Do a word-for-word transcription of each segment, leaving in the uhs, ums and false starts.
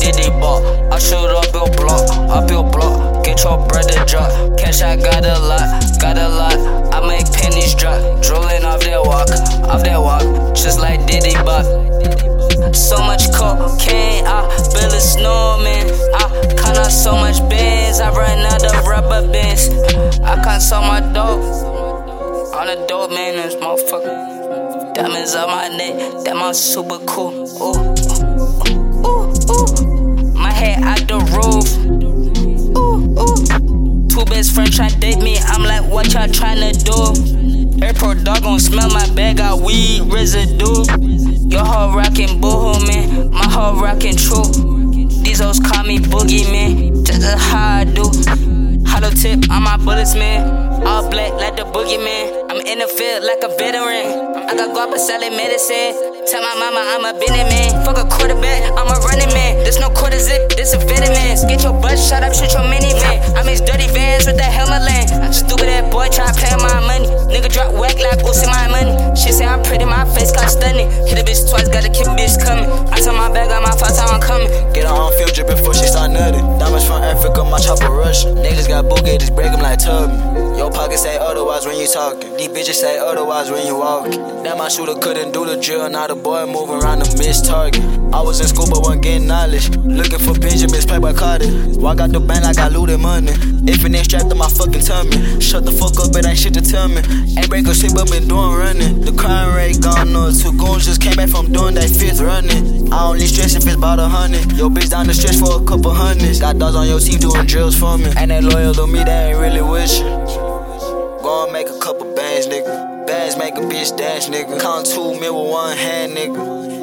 Diddy ball. I shoot up your block, up your block. Get your brother drop. Cash, I got a lot, got a lot. I make pennies drop. Drooling off that walk, off that walk. Just like Diddy bop. So much cocaine, I build a snowman. I count out so much bins, I run out of rubber bands. I count so much dope. On the dope, man, this motherfucker. Diamonds on my neck, that my super cool. Ooh, ooh, ooh, ooh. My head out the roof. Ooh, ooh. Two best friends tryna date me, I'm like, what y'all tryna do? Airport dog gon' smell my bag, got weed residue. Your hoe rockin' boohoo, man, my hoe rockin' true. These hoes call me Boogie, man, just as how I do. Hollow tip on my bullets, man. All black like the boogeyman. I'm in the field like a veteran. I got guap and selling medicine. Tell my mama I'm a Benny man. Fuck a quarterback, I'm a running man. This no quarter zip, this a vitamins. Get your butt shot up, shoot your minivan. I mix dirty vans with the helmet land. Stupid that boy try play my money. Nigga drop whack like Uzi my money. She say I'm pretty, my face got stunning. Hit a bitch twice, gotta keep a bitch coming. I tell my bag, got my first time I'm coming. Get her on field trip before she start nutting. Diamonds from Africa, my chopper Russian. Niggas got boogie, just break them like Tubman. Your pocket say otherwise when you talking. These bitches say otherwise when you walking. That my shooter couldn't do the drill. Now the boy moving around the miss target. I was in school but wasn't getting knowledge. Looking for Benjamins, play by Carter. Walk out the bank like I looted money. If it ain't strapped to my fucking tummy. Shut the fuck up, it ain't shit to tell me. Ain't break a shit but been doing running. The crime rate gone up. Two goons just came back from doing that fifth running. I only stress if it's about a hundred. Yo bitch down the stretch for a couple hundreds. Got dogs on your team doing drills for me. Ain't they loyal to me, they ain't really with you. Go and make a couple bands, nigga. Bands make a bitch dance, nigga. Count two mil with one hand, nigga.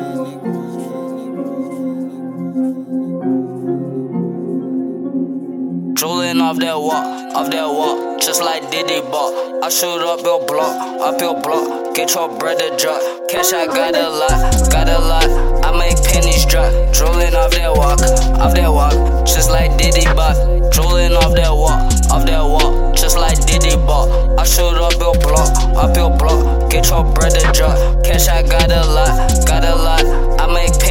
Drooling off that walk, off that walk, just like Diddy ball. I shoot up your block, up your block. Get your brother drop. Cash, I got a lot, got a lot. I make pennies drop. Drooling off that walk, off that walk, just like Diddy bop. Drooling off that walk, off that walk, just like Diddy ball. I shoot up your block, up your block. Get your brother drop. Cash, I got a lot, got a lot. I make